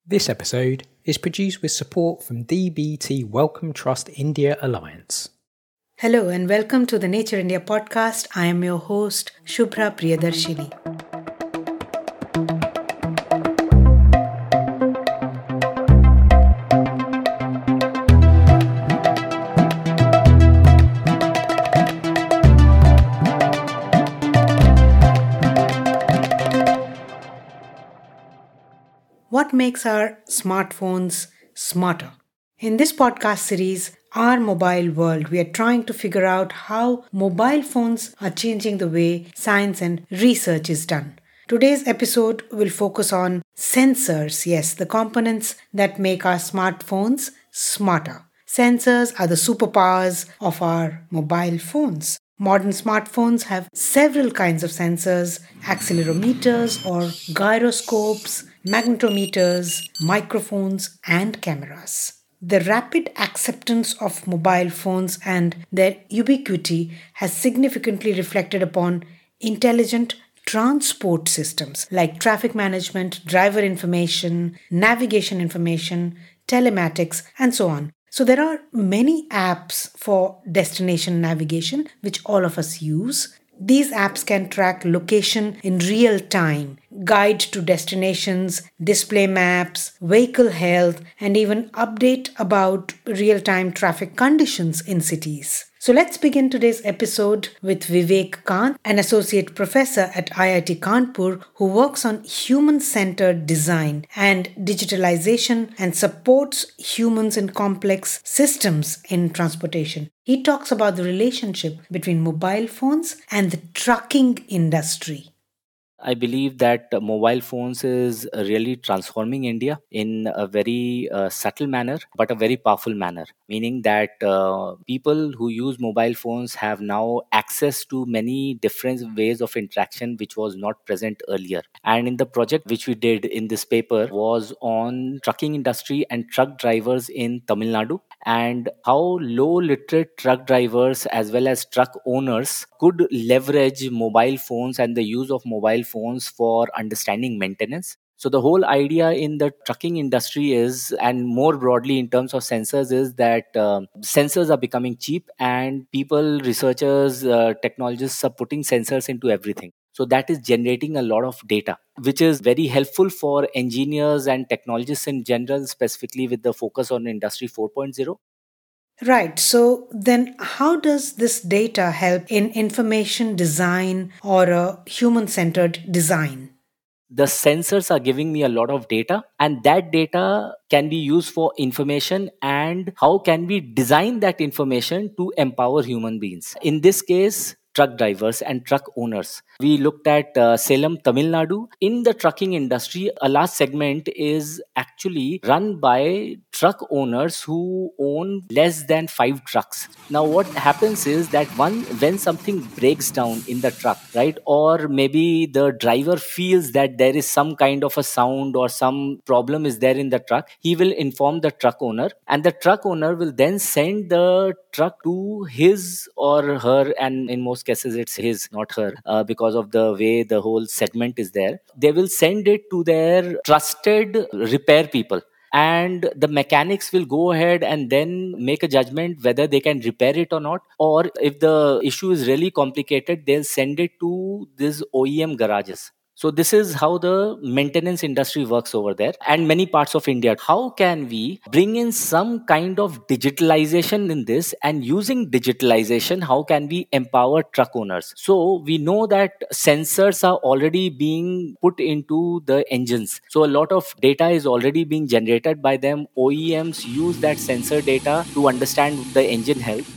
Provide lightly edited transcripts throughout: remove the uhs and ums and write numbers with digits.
This episode is produced with support from DBT Wellcome Trust India Alliance. Hello and welcome to the Nature India podcast. I am your host, Shubhra Priyadarshini. What makes our smartphones smarter? In this podcast series, Our Mobile World, we are trying to figure out how mobile phones are changing the way science and research is done. Today's episode will focus on sensors, yes, the components that make our smartphones smarter. Sensors are the superpowers of our mobile phones. Modern smartphones have several kinds of sensors, accelerometers or gyroscopes, magnetometers, microphones, and cameras. The rapid acceptance of mobile phones and their ubiquity has significantly reflected upon intelligent transport systems like traffic management, driver information, navigation information, telematics, and so on. So there are many apps for destination navigation which all of us use. These apps can track location in real time, guide to destinations, display maps, vehicle health, and even update about real time traffic conditions in cities. So let's begin today's episode with Vivek Kant, an associate professor at IIT Kanpur who works on human-centered design and digitalization and supports humans in complex systems in transportation. He talks about the relationship between mobile phones and the trucking industry. I believe that mobile phones is really transforming India in a very subtle manner, but a very powerful manner. Meaning that people who use mobile phones have now access to many different ways of interaction, which was not present earlier. And in the project which we did in this paper was on trucking industry and truck drivers in Tamil Nadu, and how low literate truck drivers as well as truck owners could leverage mobile phones and the use of mobile phones for understanding maintenance. So the whole idea in the trucking industry is, and more broadly in terms of sensors, is that sensors are becoming cheap and people, researchers, technologists are putting sensors into everything. So that is generating a lot of data, which is very helpful for engineers and technologists in general, specifically with the focus on Industry 4.0. Right. So then, how does this data help in information design or a human centered design? The sensors are giving me a lot of data, and that data can be used for information. And how can we design that information to empower human beings? In this case, truck drivers and truck owners. We looked at Salem, Tamil Nadu. In the trucking industry, a large segment is actually run by truck owners who own less than 5 trucks. Now, what happens is that when something breaks down in the truck, right, or maybe the driver feels that there is some kind of a sound or some problem is there in the truck, he will inform the truck owner, and the truck owner will then send the truck to his or her, and in most cases it's his, not her, because of the way the whole segment is there. They will send it to their trusted repair people, and the mechanics will go ahead and then make a judgment whether they can repair it or not, or if the issue is really complicated, they'll send it to these OEM garages. So this is how the maintenance industry works over there and many parts of India. How can we bring in some kind of digitalization in this, and using digitalization, how can we empower truck owners? So we know that sensors are already being put into the engines. So a lot of data is already being generated by them. OEMs use that sensor data to understand the engine health.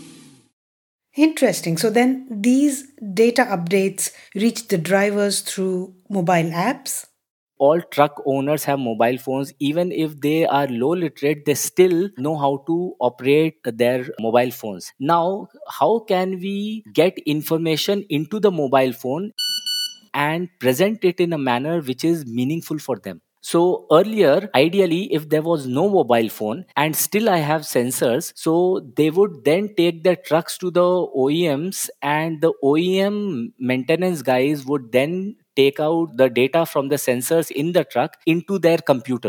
Interesting. So then these data updates reach the drivers through mobile apps? All truck owners have mobile phones. Even if they are low literate, they still know how to operate their mobile phones. Now, how can we get information into the mobile phone and present it in a manner which is meaningful for them? So earlier, ideally, if there was no mobile phone and still I have sensors, so they would then take their trucks to the OEMs, and the OEM maintenance guys would then take out the data from the sensors in the truck into their computers.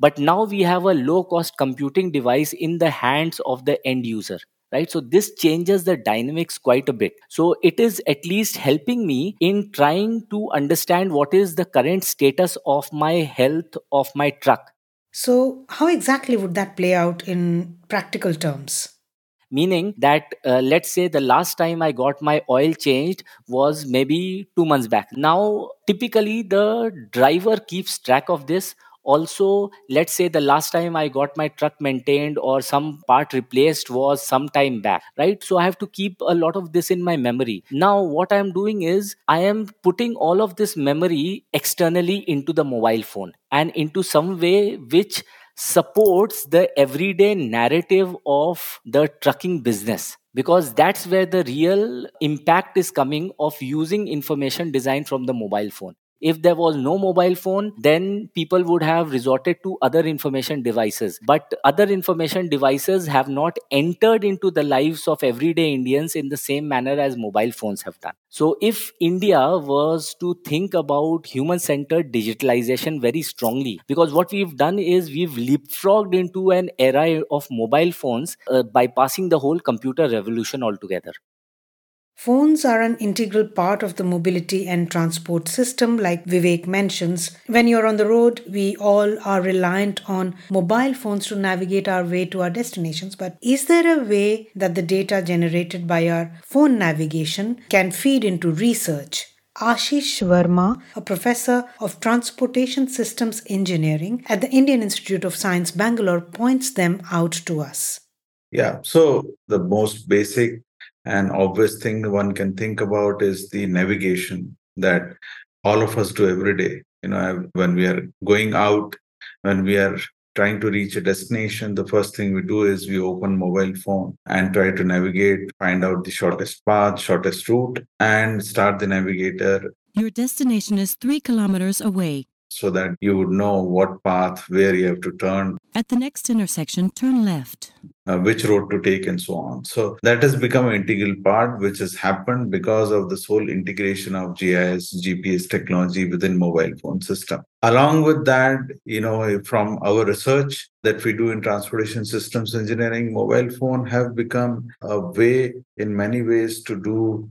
but now we have a low cost computing device in the hands of the end user, right? So this changes the dynamics quite a bit. So it is at least helping me in trying to understand what is the current status of my health of my truck. So, how exactly would that play out in practical terms? Meaning that let's say the last time I got my oil changed was maybe 2 months back. Now typically the driver keeps track of this. Also, let's say the last time I got my truck maintained or some part replaced was some time back, right? So I have to keep a lot of this in my memory. Now what I am doing is I am putting all of this memory externally into the mobile phone and into some way which supports the everyday narrative of the trucking business, because that's where the real impact is coming of using information design from the mobile phone. If there was no mobile phone, then people would have resorted to other information devices, but other information devices have not entered into the lives of everyday Indians in the same manner as mobile phones have done. So if India was to think about human centered digitalization very strongly, because what we've done is we've leapfrogged into an era of mobile phones, bypassing the whole computer revolution altogether. Phones are an integral part of the mobility and transport system, like Vivek mentions. When you're on the road, we all are reliant on mobile phones to navigate our way to our destinations. But is there a way that the data generated by our phone navigation can feed into research? Ashish Verma, a professor of transportation systems engineering at the Indian Institute of Science, Bangalore, points them out to us. Yeah. So the most basic and obvious thing one can think about is the navigation that all of us do every day. When we are going out, when we are trying to reach a destination, the first thing we do is we open mobile phone and try to navigate, find out the shortest path, shortest route, and start the navigator. Your destination is 3 kilometers away. So that you would know what path, where you have to turn, At the next intersection, turn left. which road to take, and so on. So that has become an integral part, which has happened because of this whole integration of GIS, GPS technology within mobile phone system. Along with that, from our research that we do in transportation systems engineering, mobile phone have become a way in many ways to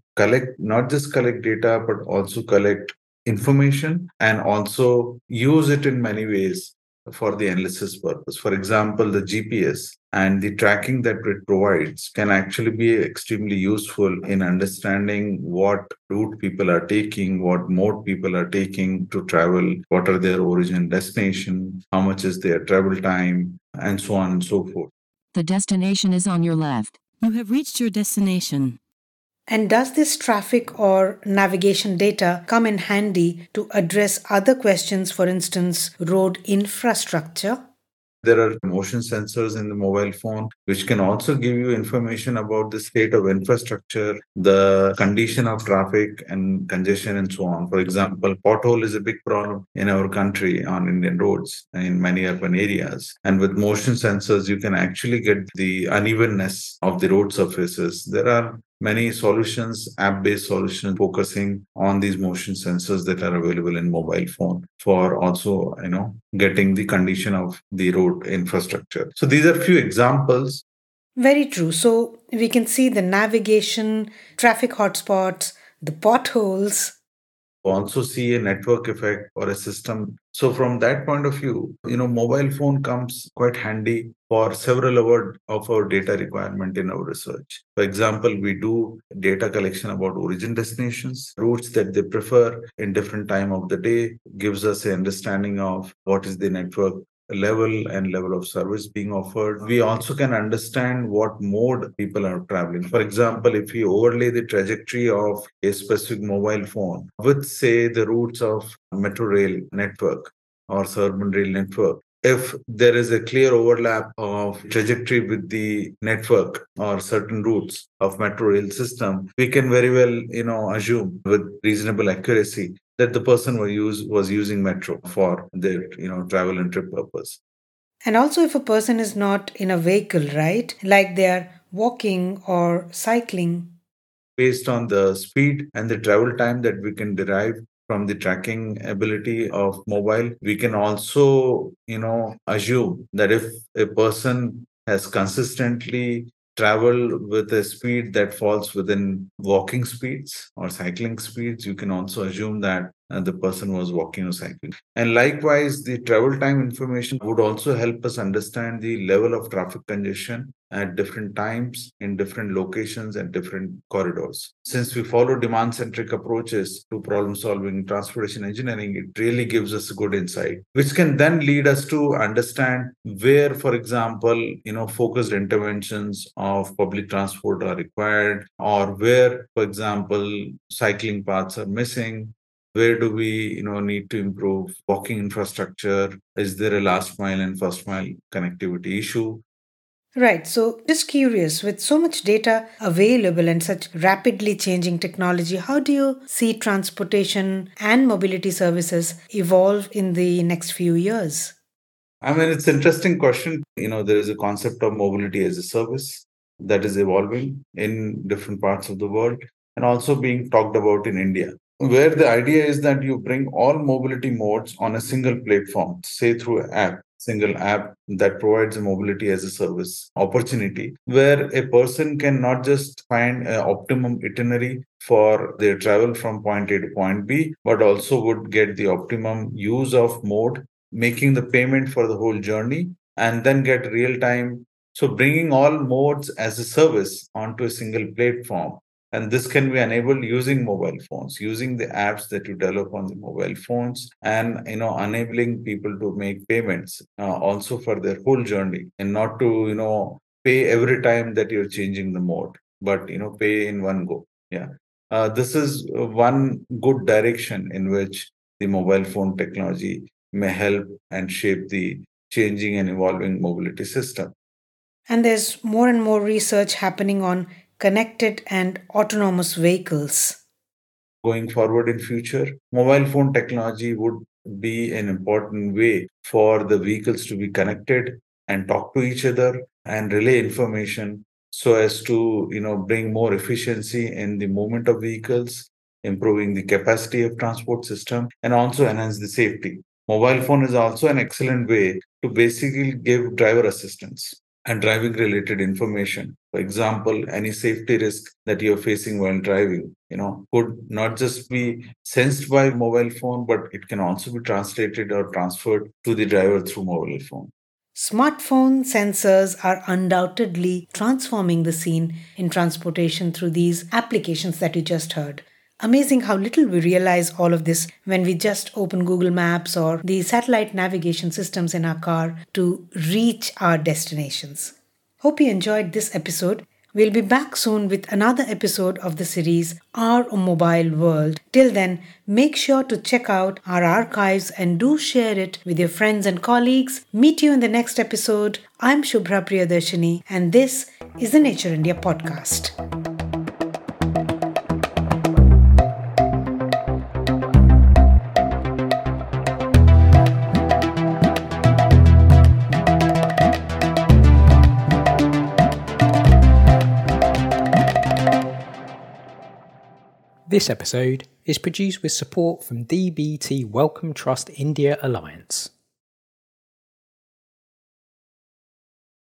not just collect data, but also collect information and also use it in many ways for the analysis purpose. For example, the GPS and the tracking that it provides can actually be extremely useful in understanding what route people are taking, what mode people are taking to travel, what are their origin destination, how much is their travel time, and so on and so forth. The destination is on your left. You have reached your destination. And does this traffic or navigation data come in handy to address other questions, for instance, road infrastructure? There are motion sensors in the mobile phone, which can also give you information about the state of infrastructure, the condition of traffic and congestion, and so on. For example, pothole is a big problem in our country on Indian roads in many urban areas. And with motion sensors, you can actually get the unevenness of the road surfaces. There are many solutions, app-based solutions focusing on these motion sensors that are available in mobile phone for also, getting the condition of the road infrastructure. So these are few examples. Very true. So we can see the navigation, traffic hotspots, the potholes. Also see a network effect or a system. So from that point of view, mobile phone comes quite handy for several of our data requirement in our research. For example, we do data collection about origin destinations, routes that they prefer in different time of the day, gives us an understanding of what is the network level and level of service being offered. We also can understand what mode people are traveling. For example, if we overlay the trajectory of a specific mobile phone with, say, the routes of metro rail network or urban rail network, if there is a clear overlap of trajectory with the network or certain routes of metro rail system, we can very well, assume with reasonable accuracy that the person was using metro for their, travel and trip purpose. And also if a person is not in a vehicle, right? Like they are walking or cycling. Based on the speed and the travel time that we can derive from the tracking ability of mobile, we can also, assume that if a person has consistently traveled with a speed that falls within walking speeds or cycling speeds, you can also assume that the person was walking or cycling. And likewise, the travel time information would also help us understand the level of traffic congestion at different times in different locations and different corridors. Since we follow demand-centric approaches to problem-solving transportation engineering, it really gives us a good insight, which can then lead us to understand where, for example, focused interventions of public transport are required, or where, for example, cycling paths are missing. Where do we need to improve walking infrastructure? Is there a last mile and first mile connectivity issue? Right. So, just curious, with so much data available and such rapidly changing technology, how do you see transportation and mobility services evolve in the next few years? I mean, it's an interesting question. There is a concept of mobility as a service that is evolving in different parts of the world and also being talked about in India, where the idea is that you bring all mobility modes on a single platform, say through an app, single app that provides a mobility as a service opportunity, where a person can not just find an optimum itinerary for their travel from point A to point B, but also would get the optimum use of mode, making the payment for the whole journey, and then get real time. So, bringing all modes as a service onto a single platform. And this can be enabled using mobile phones, using the apps that you develop on the mobile phones, and enabling people to make payments also for their whole journey, and not to pay every time that you're changing the mode, but pay in one go. Yeah, this is one good direction in which the mobile phone technology may help and shape the changing and evolving mobility system. And there's more and more research happening on connected and autonomous vehicles. Going forward in future, mobile phone technology would be an important way for the vehicles to be connected and talk to each other and relay information so as to bring more efficiency in the movement of vehicles, improving the capacity of transport system, and also enhance the safety. Mobile phone is also an excellent way to basically give driver assistance and driving related information. For example, any safety risk that you're facing while driving, could not just be sensed by mobile phone, but it can also be translated or transferred to the driver through mobile phone. Smartphone sensors are undoubtedly transforming the scene in transportation through these applications that you just heard. Amazing how little we realize all of this when we just open Google Maps or the satellite navigation systems in our car to reach our destinations. Hope you enjoyed this episode. We'll be back soon with another episode of the series Our Mobile World. Till then, make sure to check out our archives and do share it with your friends and colleagues. Meet you in the next episode. I'm Shubhra Priyadarshini, and this is the Nature India podcast. This episode is produced with support from DBT Wellcome Trust India Alliance.